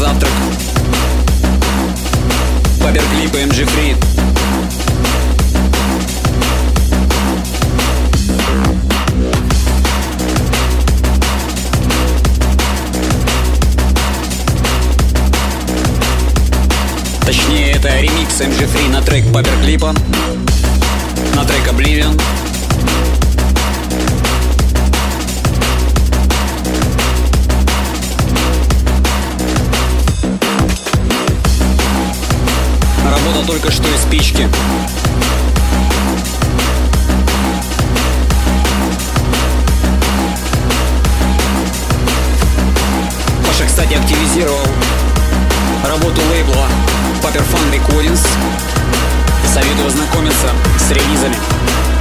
завтрак. Паперклип и MG3. Точнее, это ремикс MG3 на трек Паперклипа, на трек Oblivion. Работа только что из спички. Паша, кстати, активизировал работу лейбла Paper Fun Recordings. Советую ознакомиться с релизами.